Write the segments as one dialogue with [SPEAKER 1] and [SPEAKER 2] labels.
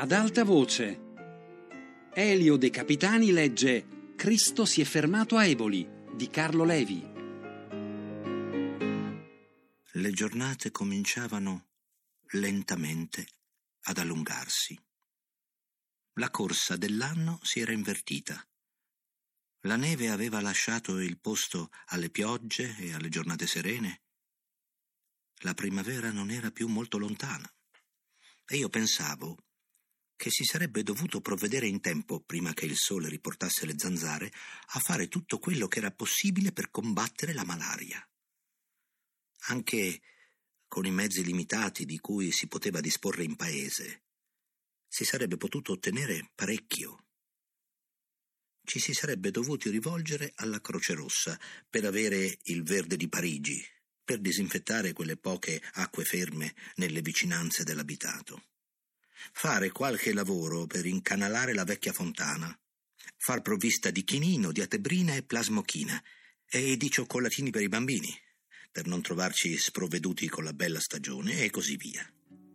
[SPEAKER 1] Ad alta voce. Elio De Capitani legge Cristo si è fermato a Eboli di Carlo Levi.
[SPEAKER 2] Le giornate cominciavano lentamente ad allungarsi. La corsa dell'anno si era invertita. La neve aveva lasciato il posto alle piogge e alle giornate serene. La primavera non era più molto lontana e io pensavo che si sarebbe dovuto provvedere in tempo, prima che il sole riportasse le zanzare, a fare tutto quello che era possibile per combattere la malaria. Anche con i mezzi limitati di cui si poteva disporre in paese, si sarebbe potuto ottenere parecchio. Ci si sarebbe dovuti rivolgere alla Croce Rossa per avere il verde di Parigi, per disinfettare quelle poche acque ferme nelle vicinanze dell'abitato. Fare qualche lavoro per incanalare la vecchia fontana, far provvista di chinino, di atebrina e plasmochina e di cioccolatini per i bambini, per non trovarci sprovveduti con la bella stagione e così via.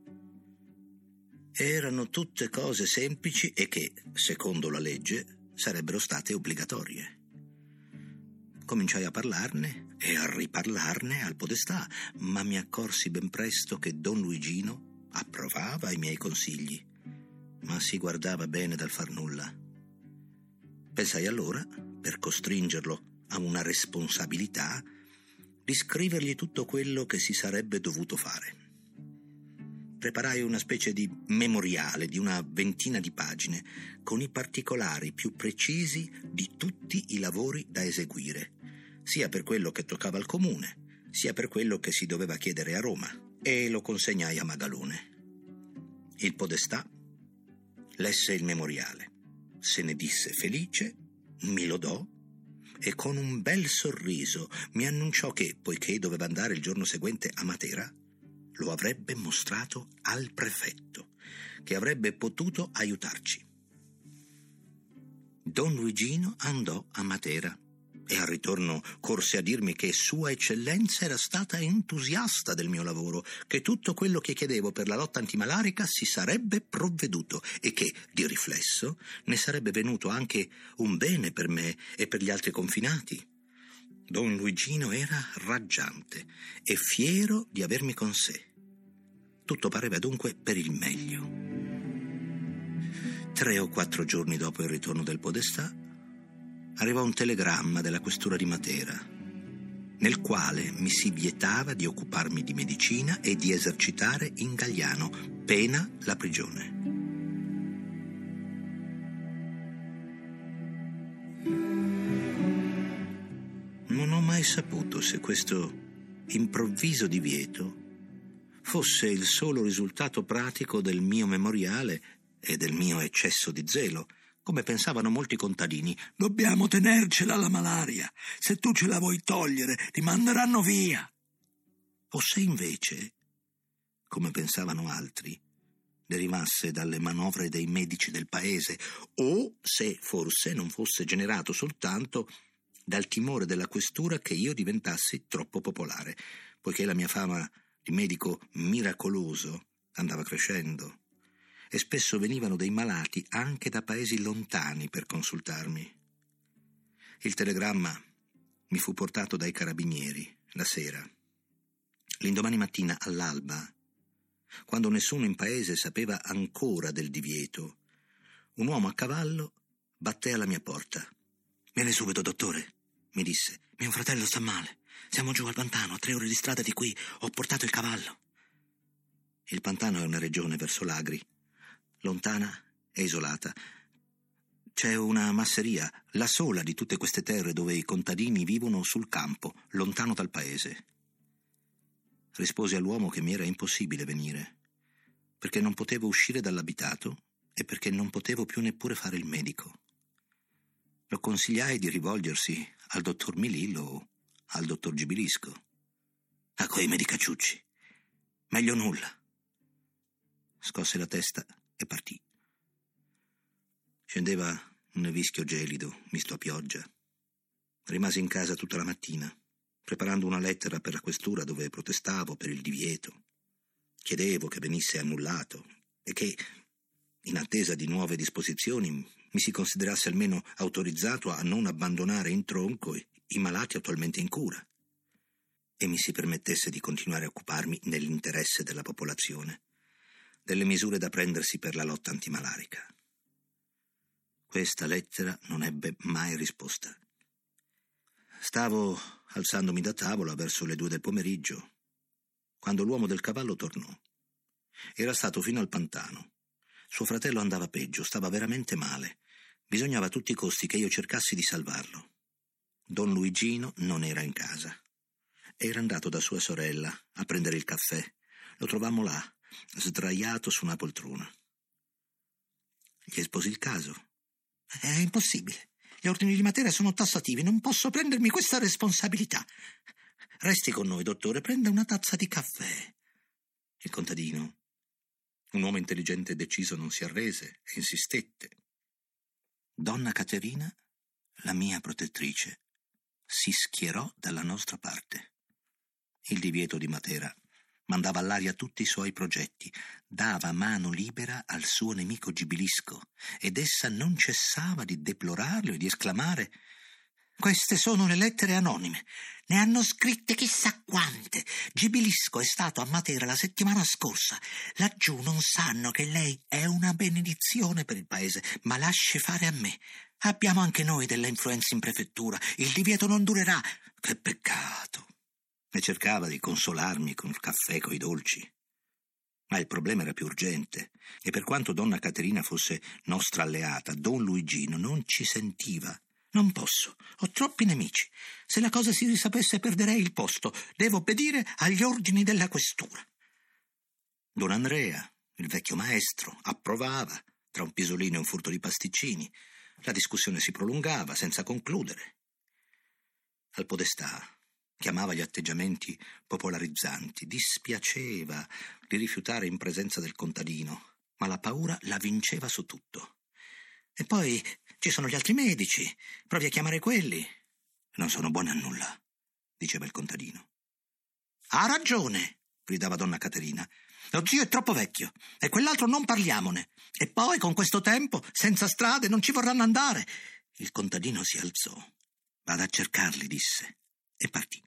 [SPEAKER 2] Erano tutte cose semplici e che, secondo la legge, sarebbero state obbligatorie. Cominciai a parlarne e a riparlarne al podestà, ma mi accorsi ben presto che Don Luigino approvava i miei consigli, ma si guardava bene dal far nulla. Pensai allora, per costringerlo a una responsabilità, di scrivergli tutto quello che si sarebbe dovuto fare. Preparai una specie di memoriale di una ventina di pagine, con i particolari più precisi di tutti i lavori da eseguire, sia per quello che toccava al comune, sia per quello che si doveva chiedere a Roma, e lo consegnai a Magalone. Il podestà lesse il memoriale, se ne disse felice, mi lodò e con un bel sorriso mi annunciò che, poiché doveva andare il giorno seguente a Matera, lo avrebbe mostrato al prefetto, che avrebbe potuto aiutarci. Don Luigino andò a Matera e al ritorno corse a dirmi che Sua Eccellenza era stata entusiasta del mio lavoro, che tutto quello che chiedevo per la lotta antimalarica si sarebbe provveduto e che, di riflesso, ne sarebbe venuto anche un bene per me e per gli altri confinati. Don Luigino era raggiante e fiero di avermi con sé. Tutto pareva dunque per il meglio. 3 o 4 giorni dopo il ritorno del podestà, arrivò un telegramma della questura di Matera, nel quale mi si vietava di occuparmi di medicina e di esercitare in Gagliano, pena la prigione. Non ho mai saputo se questo improvviso divieto fosse il solo risultato pratico del mio memoriale e del mio eccesso di zelo, come pensavano molti contadini. Dobbiamo tenercela la malaria, se tu ce la vuoi togliere ti manderanno via. O se invece, come pensavano altri, derivasse dalle manovre dei medici del paese, o se forse non fosse generato soltanto dal timore della questura che io diventassi troppo popolare, poiché la mia fama di medico miracoloso andava crescendo e spesso venivano dei malati anche da paesi lontani per consultarmi. Il telegramma mi fu portato dai carabinieri la sera. L'indomani mattina all'alba, quando nessuno in paese sapeva ancora del divieto, un uomo a cavallo batté alla mia porta. «Vieni subito, dottore», mi disse. «Mio fratello sta male. Siamo giù al pantano, a 3 ore di strada di qui. Ho portato il cavallo». Il pantano è una regione verso l'Agri, lontana e isolata. C'è una masseria, la sola di tutte queste terre dove i contadini vivono sul campo, lontano dal paese. Risposi all'uomo che mi era impossibile venire, perché non potevo uscire dall'abitato e perché non potevo più neppure fare il medico. Lo consigliai di rivolgersi al dottor Milillo o al dottor Gibilisco. A quei medicacciucci. Meglio nulla. Scosse la testa e partì. Scendeva un nevischio gelido, misto a pioggia. Rimasi in casa tutta la mattina, preparando una lettera per la questura dove protestavo per il divieto. Chiedevo che venisse annullato e che, in attesa di nuove disposizioni, mi si considerasse almeno autorizzato a non abbandonare in tronco i malati attualmente in cura e mi si permettesse di continuare a occuparmi nell'interesse della popolazione delle misure da prendersi per la lotta antimalarica. Questa lettera non ebbe mai risposta. Stavo alzandomi da tavola verso le 2 del pomeriggio, quando l'uomo del cavallo tornò. Era stato fino al pantano. Suo fratello andava peggio, stava veramente male. Bisognava a tutti i costi che io cercassi di salvarlo. Don Luigino non era in casa. Era andato da sua sorella a prendere il caffè. Lo trovammo là, sdraiato su una poltrona. Gli esposi il caso.
[SPEAKER 3] È impossibile. Gli ordini di Matera sono tassativi. Non posso prendermi questa responsabilità. Resti con noi, dottore. Prenda una tazza di caffè.
[SPEAKER 2] Il contadino, un uomo intelligente e deciso, non si arrese e insistette. Donna Caterina, la mia protettrice, si schierò dalla nostra parte. Il divieto di Matera mandava all'aria tutti i suoi progetti, dava mano libera al suo nemico Gibilisco, ed essa non cessava di deplorarlo e di esclamare:
[SPEAKER 3] queste sono le lettere anonime. Ne hanno scritte chissà quante. Gibilisco è stato a Matera la settimana scorsa. Laggiù non sanno che lei è una benedizione per il paese, ma lasci fare a me. Abbiamo anche noi della influenza in prefettura. Il divieto non durerà.
[SPEAKER 2] Che peccato. E cercava di consolarmi con il caffè e coi dolci. Ma il problema era più urgente, e per quanto donna Caterina fosse nostra alleata, don Luigino non ci sentiva.
[SPEAKER 3] Non posso, ho troppi nemici. Se la cosa si risapesse perderei il posto. Devo obbedire agli ordini della questura.
[SPEAKER 2] Don Andrea, il vecchio maestro, approvava, tra un pisolino e un furto di pasticcini. La discussione si prolungava senza concludere. Al podestà chiamava gli atteggiamenti popolarizzanti, dispiaceva di rifiutare in presenza del contadino, ma la paura la vinceva su tutto.
[SPEAKER 3] E poi ci sono gli altri medici, provi a chiamare quelli.
[SPEAKER 2] Non sono buoni a nulla, diceva il contadino.
[SPEAKER 3] Ha ragione, gridava donna Caterina. Lo zio è troppo vecchio e quell'altro non parliamone. E poi con questo tempo, senza strade, non ci vorranno andare.
[SPEAKER 2] Il contadino si alzò. Vado a cercarli, disse, e partì.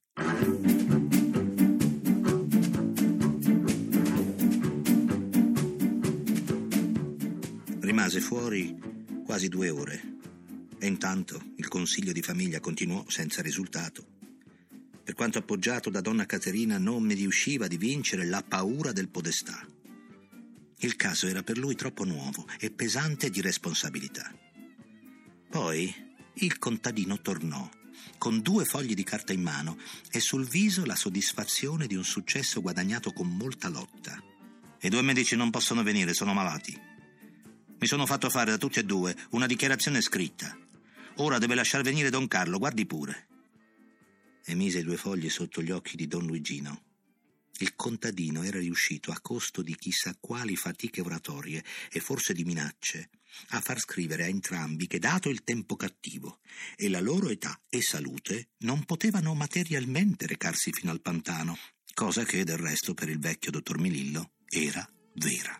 [SPEAKER 2] Rimase fuori quasi 2 ore e intanto il consiglio di famiglia continuò senza risultato. Per quanto appoggiato da donna Caterina non mi riusciva di vincere la paura del podestà. Il caso era per lui troppo nuovo e pesante di responsabilità. Poi il contadino tornò con 2 fogli di carta in mano e sul viso la soddisfazione di un successo guadagnato con molta lotta. I 2 medici non possono venire, sono malati. Mi sono fatto fare da tutti e 2 una dichiarazione scritta. Ora deve lasciar venire don Carlo, guardi pure. E mise i 2 fogli sotto gli occhi di don Luigino. Il contadino era riuscito, a costo di chissà quali fatiche oratorie e forse di minacce, a far scrivere a entrambi che, dato il tempo cattivo e la loro età e salute, non potevano materialmente recarsi fino al pantano, cosa che del resto per il vecchio dottor Milillo era vera.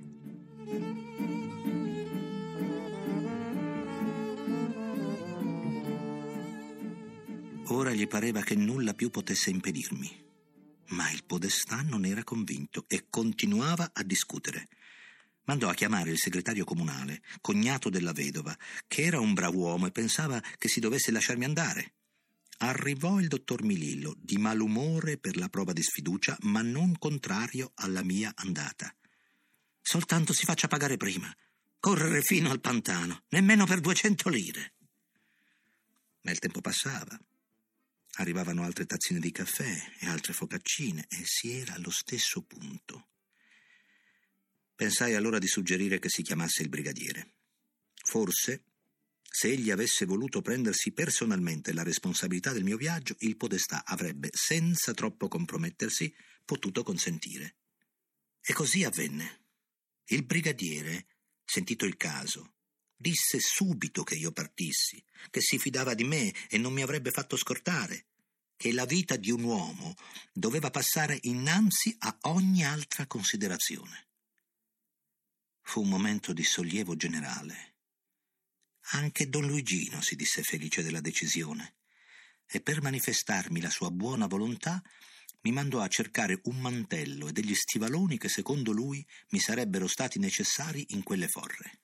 [SPEAKER 2] Ora gli pareva che nulla più potesse impedirmi. Ma il podestà non era convinto e continuava a discutere. Mandò a chiamare il segretario comunale, cognato della vedova, che era un brav'uomo e pensava che si dovesse lasciarmi andare. Arrivò il dottor Milillo, di malumore per la prova di sfiducia, ma non contrario alla mia andata.
[SPEAKER 3] Soltanto si faccia pagare prima. Correre fino al pantano, nemmeno per 200 lire.
[SPEAKER 2] Ma il tempo passava. Arrivavano altre tazzine di caffè e altre focaccine e si era allo stesso punto. Pensai allora di suggerire che si chiamasse il brigadiere. Forse, se egli avesse voluto prendersi personalmente la responsabilità del mio viaggio, il podestà avrebbe, senza troppo compromettersi, potuto consentire. E così avvenne. Il brigadiere, sentito il caso, disse subito che io partissi, che si fidava di me e non mi avrebbe fatto scortare, che la vita di un uomo doveva passare innanzi a ogni altra considerazione. Fu un momento di sollievo generale. Anche Don Luigino si disse felice della decisione e per manifestarmi la sua buona volontà mi mandò a cercare un mantello e degli stivaloni che secondo lui mi sarebbero stati necessari in quelle forre.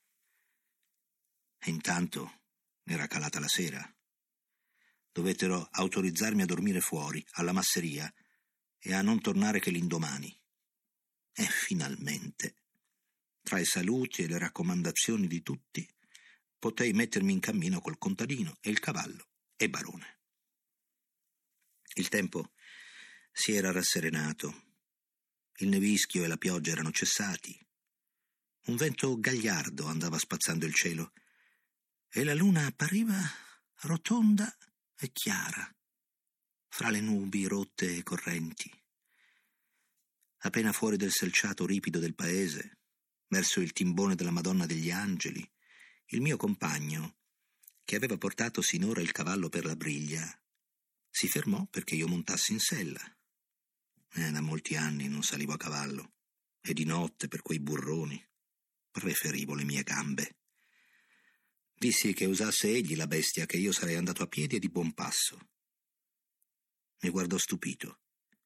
[SPEAKER 2] E intanto era calata la sera. Dovettero autorizzarmi a dormire fuori, alla masseria, e a non tornare che l'indomani. E finalmente, tra i saluti e le raccomandazioni di tutti, potei mettermi in cammino col contadino e il cavallo e Barone. Il tempo si era rasserenato, il nevischio e la pioggia erano cessati, un vento gagliardo andava spazzando il cielo e la luna appariva rotonda e chiara, fra le nubi rotte e correnti. Appena fuori del selciato ripido del paese, verso il timbone della Madonna degli Angeli, il mio compagno, che aveva portato sinora il cavallo per la briglia, si fermò perché io montassi in sella. Da molti anni non salivo a cavallo, e di notte per quei burroni preferivo le mie gambe. Dissi che usasse egli la bestia, che io sarei andato a piedi e di buon passo. Mi guardò stupito,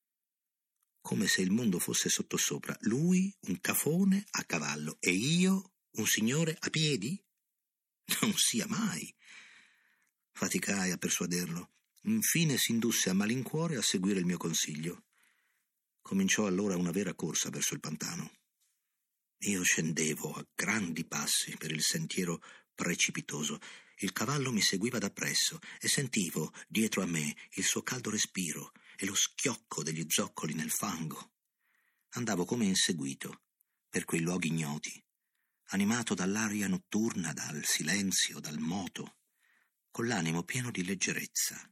[SPEAKER 2] come se il mondo fosse sottosopra. Lui, un cafone a cavallo, e io, un signore a piedi? Non sia mai. Faticai a persuaderlo. Infine s'indusse a malincuore a seguire il mio consiglio. Cominciò allora una vera corsa verso il pantano. Io scendevo a grandi passi per il sentiero precipitoso. Il cavallo mi seguiva dappresso e sentivo dietro a me il suo caldo respiro e lo schiocco degli zoccoli nel fango. Andavo come inseguito per quei luoghi ignoti, animato dall'aria notturna, dal silenzio, dal moto, con l'animo pieno di leggerezza.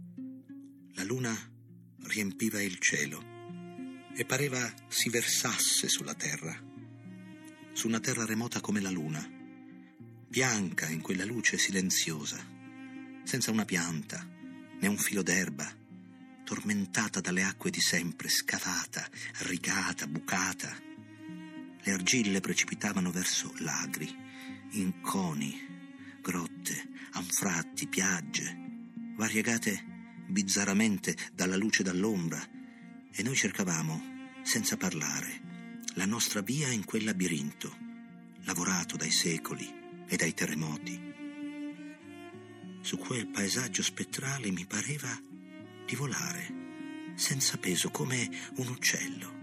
[SPEAKER 2] La luna riempiva il cielo e pareva si versasse sulla terra, su una terra remota come la luna, bianca in quella luce silenziosa, senza una pianta né un filo d'erba, tormentata dalle acque di sempre, scavata, rigata, bucata. Le argille precipitavano verso lagri, inconi, grotte, anfratti, piagge, variegate bizzarramente dalla luce e dall'ombra, e noi cercavamo, senza parlare, la nostra via in quel labirinto, lavorato dai secoli e dai terremoti. Su quel paesaggio spettrale mi pareva di volare, senza peso, come un uccello.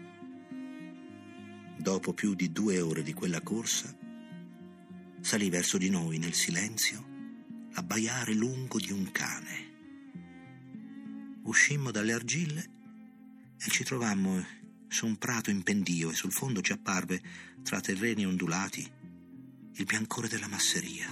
[SPEAKER 2] Dopo più di 2 ore di quella corsa, salì verso di noi nel silenzio l'abbaiare lungo di un cane. Uscimmo dalle argille e ci trovammo su un prato in pendio e sul fondo ci apparve, tra terreni ondulati, il biancore della masseria.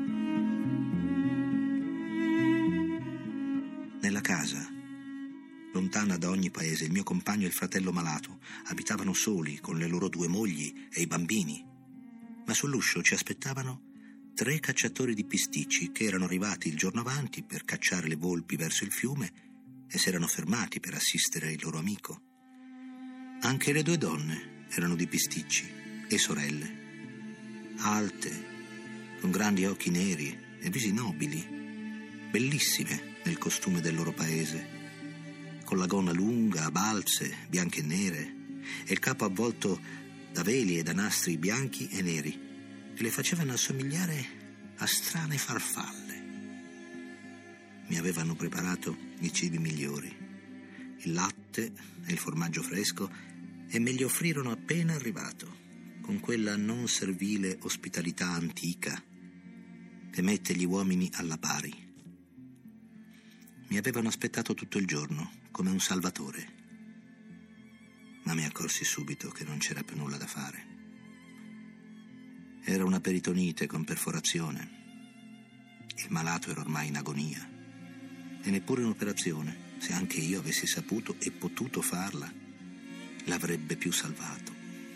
[SPEAKER 2] Nella casa, lontana da ogni paese, il mio compagno e il fratello malato abitavano soli con le loro 2 mogli e i bambini, ma sull'uscio ci aspettavano 3 cacciatori di pisticci che erano arrivati il giorno avanti per cacciare le volpi verso il fiume e si erano fermati per assistere il loro amico. Anche le 2 donne erano di pisticci e sorelle, alte, con grandi occhi neri e visi nobili, bellissime nel costume del loro paese, con la gonna lunga, a balze, bianche e nere, e il capo avvolto da veli e da nastri bianchi e neri, che le facevano assomigliare a strane farfalle. Mi avevano preparato i cibi migliori, il latte e il formaggio fresco, e me li offrirono appena arrivato, con quella non servile ospitalità antica che mette gli uomini alla pari. Mi avevano aspettato tutto il giorno, come un salvatore, ma mi accorsi subito che non c'era più nulla da fare. Era una peritonite con perforazione. Il malato era ormai in agonia e neppure un'operazione, se anche io avessi saputo e potuto farla, l'avrebbe più salvato.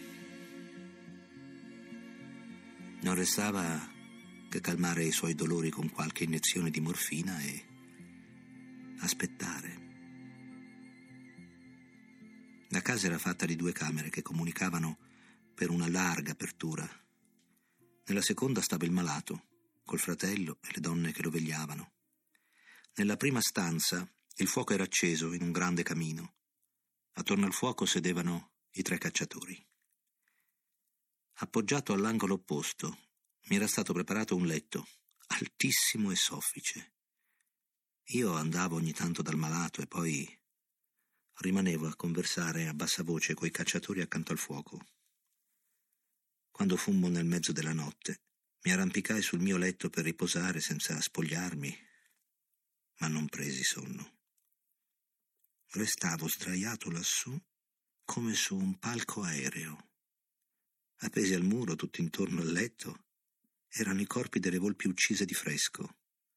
[SPEAKER 2] Non restava che calmare i suoi dolori con qualche iniezione di morfina e aspettare. La casa era fatta di 2 camere che comunicavano per una larga apertura. Nella seconda stava il malato, col fratello e le donne che lo vegliavano. Nella prima stanza il fuoco era acceso in un grande camino. Attorno al fuoco sedevano i 3 cacciatori. Appoggiato all'angolo opposto mi era stato preparato un letto, altissimo e soffice. Io andavo ogni tanto dal malato e poi rimanevo a conversare a bassa voce coi cacciatori accanto al fuoco. Quando fummo nel mezzo della notte, mi arrampicai sul mio letto per riposare senza spogliarmi, ma non presi sonno. Restavo sdraiato lassù come su un palco aereo. Appesi al muro, tutto intorno al letto, erano i corpi delle volpi uccise di fresco.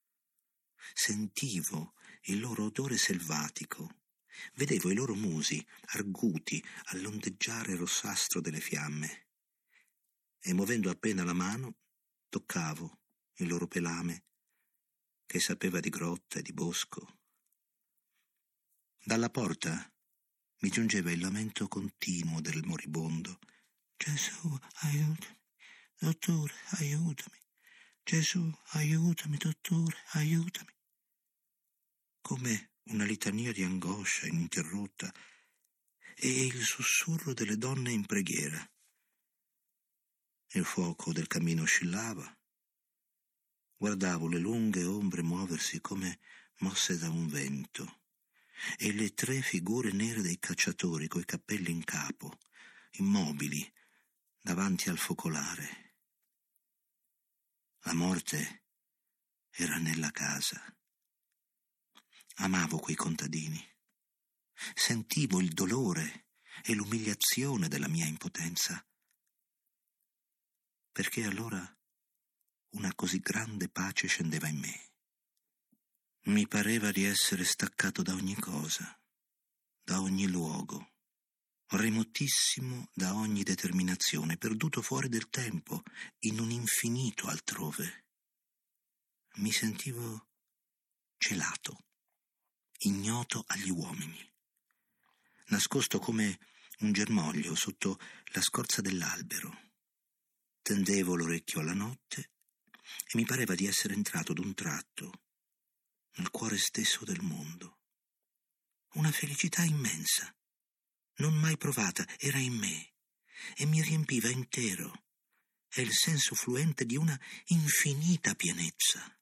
[SPEAKER 2] Sentivo il loro odore selvatico, vedevo i loro musi arguti all'ondeggiare rossastro delle fiamme e, muovendo appena la mano, toccavo il loro pelame che sapeva di grotta e di bosco. Dalla porta mi giungeva il lamento continuo del moribondo. Gesù, aiutami, dottore, aiutami. Gesù, aiutami, dottore, aiutami. Come una litania di angoscia ininterrotta e il sussurro delle donne in preghiera. Il fuoco del camino oscillava. Guardavo le lunghe ombre muoversi come mosse da un vento e le 3 figure nere dei cacciatori coi cappelli in capo, immobili davanti al focolare. La morte era nella casa. Amavo quei contadini. Sentivo il dolore e l'umiliazione della mia impotenza. Perché allora una così grande pace scendeva in me. Mi pareva di essere staccato da ogni cosa, da ogni luogo, remotissimo da ogni determinazione, perduto fuori del tempo, in un infinito altrove. Mi sentivo celato, ignoto agli uomini, nascosto come un germoglio sotto la scorza dell'albero. Tendevo l'orecchio alla notte e mi pareva di essere entrato d'un tratto nel cuore stesso del mondo. Una felicità immensa, non mai provata, era in me e mi riempiva intero. È il senso fluente di una infinita pienezza.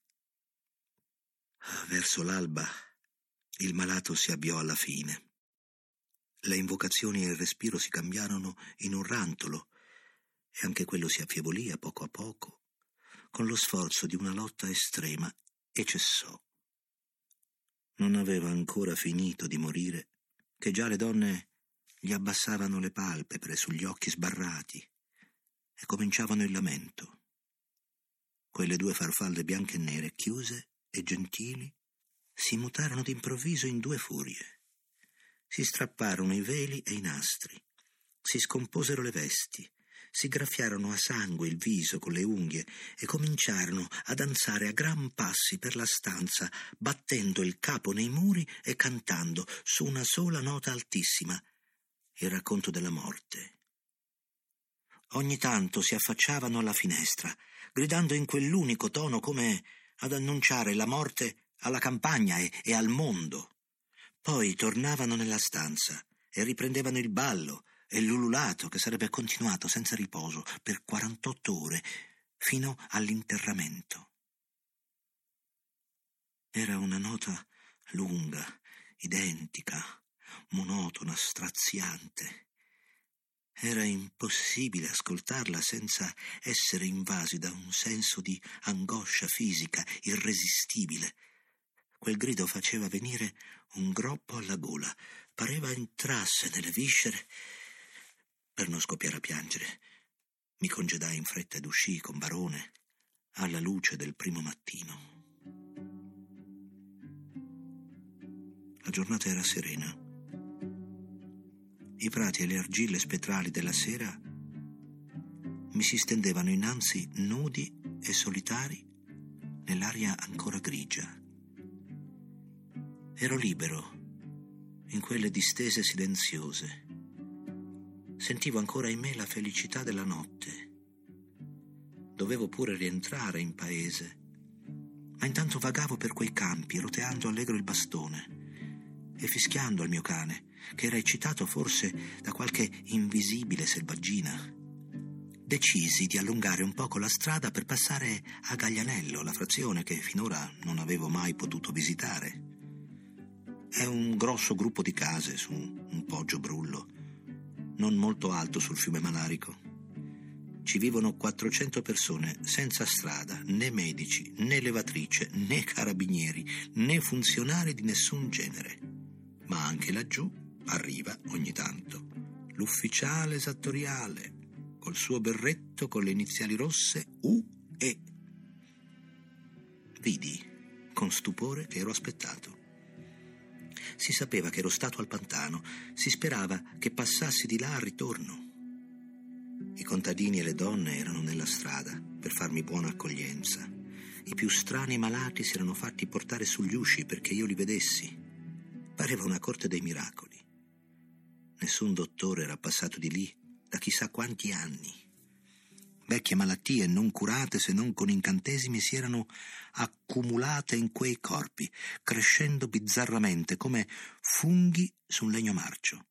[SPEAKER 2] Verso l'alba il malato si avviò alla fine. Le invocazioni e il respiro si cambiarono in un rantolo e anche quello si affievolì a poco, con lo sforzo di una lotta estrema, e cessò. Non aveva ancora finito di morire che già le donne gli abbassavano le palpebre sugli occhi sbarrati e cominciavano il lamento. Quelle 2 farfalle bianche e nere, chiuse e gentili, si mutarono d'improvviso in 2 furie. Si strapparono i veli e i nastri, si scomposero le vesti, si graffiarono a sangue il viso con le unghie e cominciarono a danzare a gran passi per la stanza, battendo il capo nei muri e cantando su una sola nota altissima il racconto della morte. Ogni tanto si affacciavano alla finestra, gridando in quell'unico tono come ad annunciare la morte alla campagna e al mondo. Poi tornavano nella stanza e riprendevano il ballo e l'ululato che sarebbe continuato senza riposo per 48 ore fino all'interramento. Era una nota lunga, identica, monotona, straziante. Era impossibile ascoltarla senza essere invasi da un senso di angoscia fisica irresistibile. Quel grido faceva venire un groppo alla gola, pareva entrasse nelle viscere. Per non scoppiare a piangere, mi congedai in fretta ed uscii con Barone alla luce del primo mattino. La giornata era serena. I prati e le argille spettrali della sera mi si stendevano innanzi nudi e solitari nell'aria ancora grigia. Ero libero in quelle distese silenziose, sentivo ancora in me la felicità della notte. Dovevo pure rientrare in paese, ma intanto vagavo per quei campi, roteando allegro il bastone e fischiando al mio cane, che era eccitato forse da qualche invisibile selvaggina. Decisi di allungare un poco la strada per passare a Gaglianello, la frazione che finora non avevo mai potuto visitare. È un grosso gruppo di case su un poggio brullo, non molto alto sul fiume Malarico. Ci vivono 400 persone senza strada, né medici, né levatrice, né carabinieri, né funzionari di nessun genere. Ma anche laggiù arriva ogni tanto l'ufficiale esattoriale, col suo berretto con le iniziali rosse UE. Vidi con stupore che ero aspettato. Si sapeva che ero stato al pantano, si sperava che passassi di là al ritorno. I contadini e le donne erano nella strada per farmi buona accoglienza. I più strani malati si erano fatti portare sugli usci perché io li vedessi. Pareva una corte dei miracoli. Nessun dottore era passato di lì da chissà quanti anni. Vecchie malattie non curate se non con incantesimi si erano accumulate in quei corpi, crescendo bizzarramente come funghi su un legno marcio.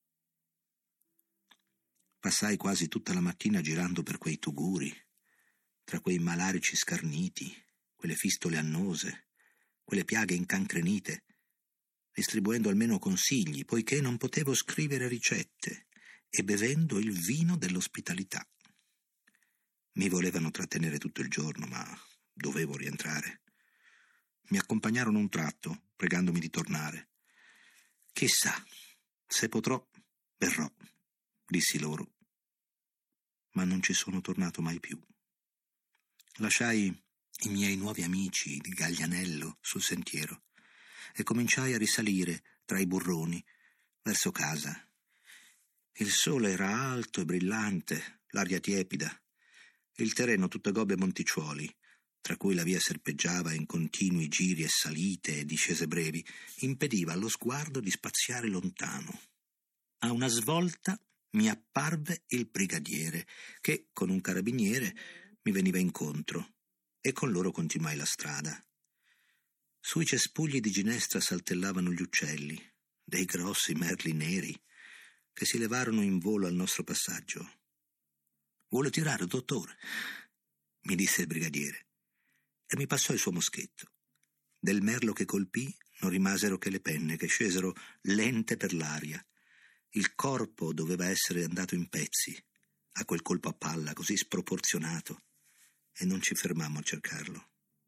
[SPEAKER 2] Passai quasi tutta la mattina girando per quei tuguri, tra quei malarici scarniti, quelle fistole annose, quelle piaghe incancrenite, distribuendo almeno consigli, poiché non potevo scrivere ricette, e bevendo il vino dell'ospitalità. Mi volevano trattenere tutto il giorno, ma dovevo rientrare. Mi accompagnarono un tratto, pregandomi di tornare. Chissà, se potrò, verrò, dissi loro. Ma non ci sono tornato mai più. Lasciai i miei nuovi amici di Gaglianello sul sentiero e cominciai a risalire tra i burroni verso casa. Il sole era alto e brillante, l'aria tiepida, il terreno tutto gobbe e monticciuoli, tra cui la via serpeggiava in continui giri e salite e discese brevi, impediva allo sguardo di spaziare lontano. A una svolta mi apparve il brigadiere, che con un carabiniere mi veniva incontro, e con loro continuai la strada. Sui cespugli di ginestra saltellavano gli uccelli, dei grossi merli neri, che si levarono in volo al nostro passaggio. «Vuole tirare, dottore?» mi disse il brigadiere, e mi passò il suo moschetto. Del merlo che colpì non rimasero che le penne, che scesero lente per l'aria. Il corpo doveva essere andato in pezzi a quel colpo a palla così sproporzionato, e non ci fermammo a cercarlo.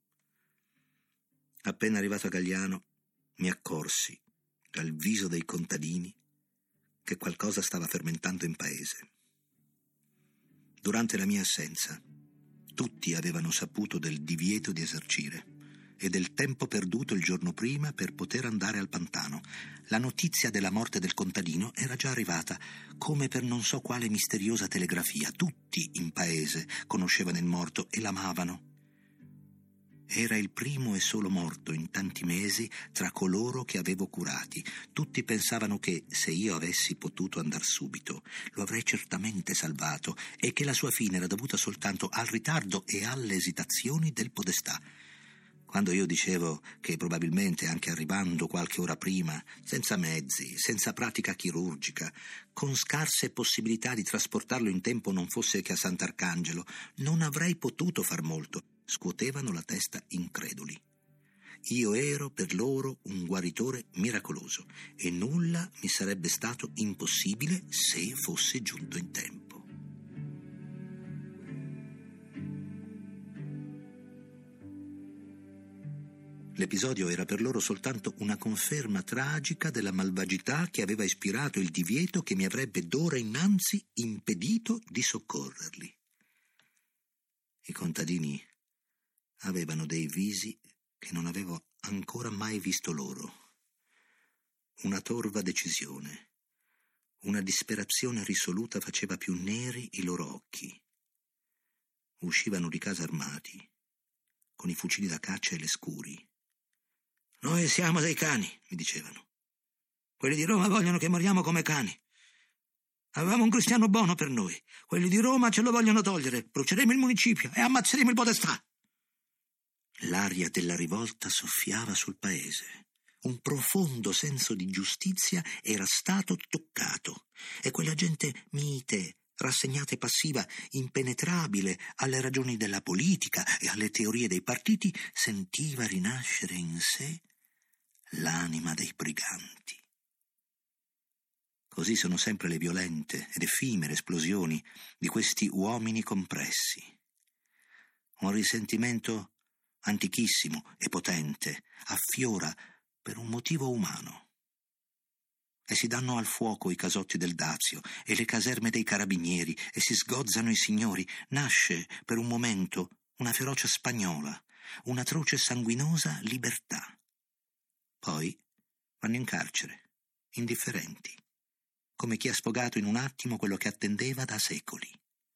[SPEAKER 2] Appena arrivato a Gagliano mi accorsi dal viso dei contadini che qualcosa stava fermentando in paese. Durante la mia assenza, tutti avevano saputo del divieto di esercire e del tempo perduto il giorno prima per poter andare al pantano. La notizia della morte del contadino era già arrivata, come per non so quale misteriosa telegrafia. Tutti in paese conoscevano il morto e l'amavano. Era il primo e solo morto in tanti mesi tra coloro che avevo curati. Tutti pensavano che, se io avessi potuto andar subito, lo avrei certamente salvato e che la sua fine era dovuta soltanto al ritardo e alle esitazioni del podestà. Quando io dicevo che probabilmente, anche arrivando qualche ora prima, senza mezzi, senza pratica chirurgica, con scarse possibilità di trasportarlo in tempo non fosse che a Sant'Arcangelo, non avrei potuto far molto, scuotevano la testa increduli. Io ero per loro un guaritore miracoloso e nulla mi sarebbe stato impossibile se fosse giunto in tempo. L'episodio era per loro soltanto una conferma tragica della malvagità che aveva ispirato il divieto che mi avrebbe d'ora innanzi impedito di soccorrerli. I contadini avevano dei visi che non avevo ancora mai visto loro. Una torva decisione, una disperazione risoluta faceva più neri i loro occhi. Uscivano di casa armati, con i fucili da caccia e le scuri. «Noi siamo dei cani», mi dicevano. «Quelli di Roma vogliono che moriamo come cani.
[SPEAKER 3] Avevamo un cristiano buono per noi. Quelli di Roma ce lo vogliono togliere. Bruceremo il municipio e ammazzeremo il podestà. L'aria della rivolta soffiava sul paese. Un profondo senso di giustizia era stato toccato e quella gente mite, rassegnata e passiva, impenetrabile alle ragioni della politica e alle teorie dei partiti, sentiva rinascere in sé l'anima dei briganti. Così sono sempre le violente ed effimere esplosioni di questi uomini compressi. Un risentimento antichissimo e potente affiora per un motivo umano. E si danno al fuoco i casotti del dazio e le caserme dei carabinieri e si sgozzano i signori. Nasce per un momento una ferocia spagnola, un'atroce e sanguinosa libertà. Poi vanno in carcere, indifferenti, come chi ha sfogato in un attimo quello che attendeva da secoli.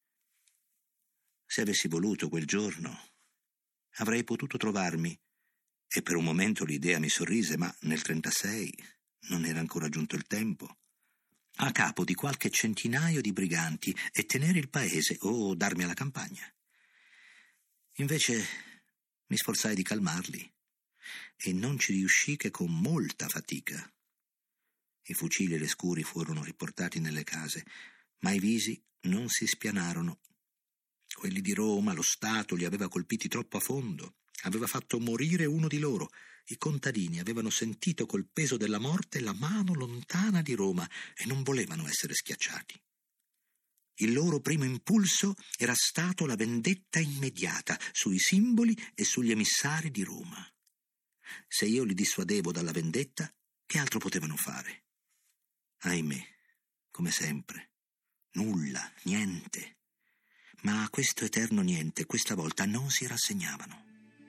[SPEAKER 3] Se avessi voluto quel giorno, avrei potuto trovarmi, e per un momento l'idea mi sorrise, ma nel 36 non era ancora giunto il tempo, a capo di qualche centinaio di briganti e tenere il paese o darmi alla campagna. Invece mi sforzai di calmarli e non ci riuscì che con molta fatica. I fucili e le scuri furono riportati nelle case, ma i visi non si spianarono. Quelli di Roma, lo Stato li aveva colpiti troppo a fondo. Aveva fatto morire uno di loro. I contadini avevano sentito col peso della morte la mano lontana di Roma e non volevano essere schiacciati. Il loro primo impulso era stato la vendetta immediata sui simboli e sugli emissari di Roma. Se io li dissuadevo dalla vendetta, che altro potevano fare? Ahimè, come sempre, nulla, niente. Ma a questo eterno niente questa volta non si rassegnavano.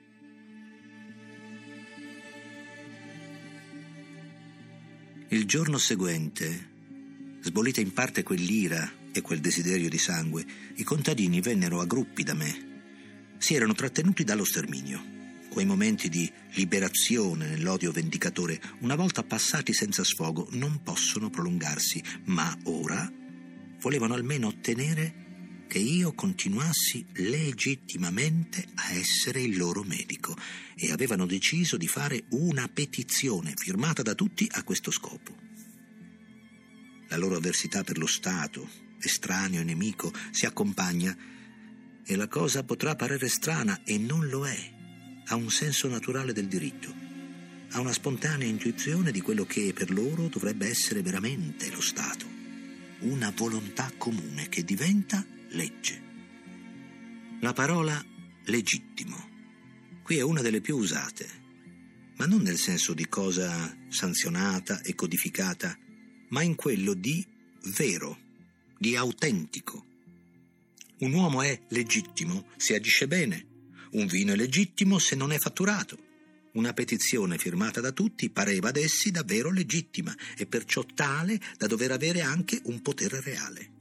[SPEAKER 3] Il giorno seguente, sbolita in parte quell'ira e quel desiderio di sangue, i contadini vennero a gruppi da me. Si erano trattenuti dallo sterminio. Quei momenti di liberazione nell'odio vendicatore, una volta passati senza sfogo, non possono prolungarsi, ma ora volevano almeno ottenere che io continuassi legittimamente a essere il loro medico e avevano deciso di fare una petizione firmata da tutti a questo scopo. La loro avversità per lo Stato, estraneo e nemico, si accompagna e la cosa potrà parere strana e non lo è. Ha un senso naturale del diritto, ha una spontanea intuizione di quello che per loro dovrebbe essere veramente lo Stato, una volontà comune che diventa legge. La parola legittimo qui è una delle più usate, ma non nel senso di cosa sanzionata e codificata, ma in quello di vero, di autentico. Un uomo è legittimo se agisce bene, un vino è legittimo se non è fatturato. Una petizione firmata da tutti pareva ad essi davvero legittima e perciò tale da dover avere anche un potere reale.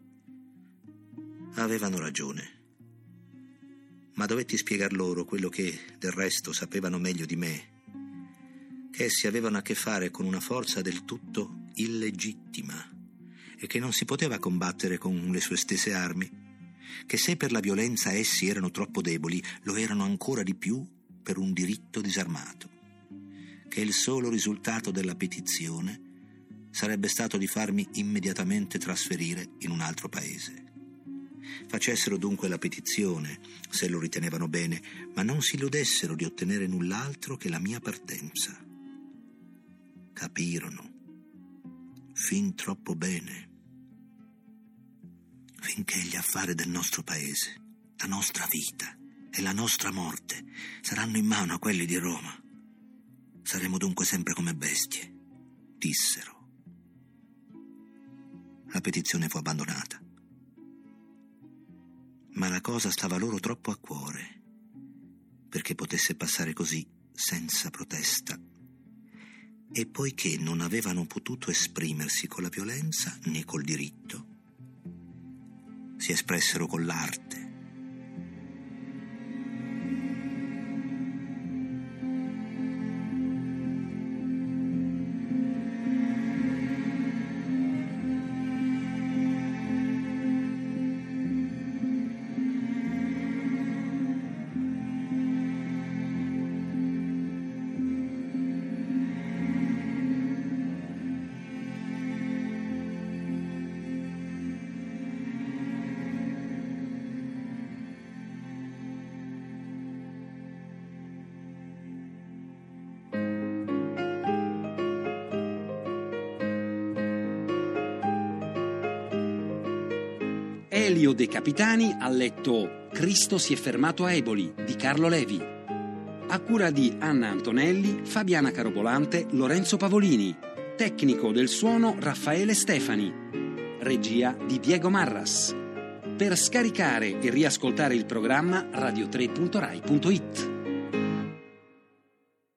[SPEAKER 3] Avevano ragione, ma dovetti spiegar loro quello che del resto sapevano meglio di me, che essi avevano a che fare con una forza del tutto illegittima e che non si poteva combattere con le sue stesse armi, che se per la violenza essi erano troppo deboli, lo erano ancora di più per un diritto disarmato, che il solo risultato della petizione sarebbe stato di farmi immediatamente trasferire in un altro paese. Facessero dunque la petizione, se lo ritenevano bene, ma non si illudessero di ottenere null'altro che la mia partenza. Capirono, fin troppo bene, finché gli affari del nostro paese, la nostra vita e la nostra morte saranno in mano a quelli di Roma. Saremo dunque sempre come bestie, dissero. La petizione fu abbandonata. Ma la cosa stava loro troppo a cuore perché potesse passare così senza protesta, e poiché non avevano potuto esprimersi con la violenza né col diritto, si espressero con l'arte.
[SPEAKER 1] Elio De Capitani ha letto Cristo si è fermato a Eboli di Carlo Levi. A cura di Anna Antonelli, Fabiana Carobolante, Lorenzo Pavolini. Tecnico del suono Raffaele Stefani. Regia di Diego Marras. Per scaricare e riascoltare il programma radio3.rai.it.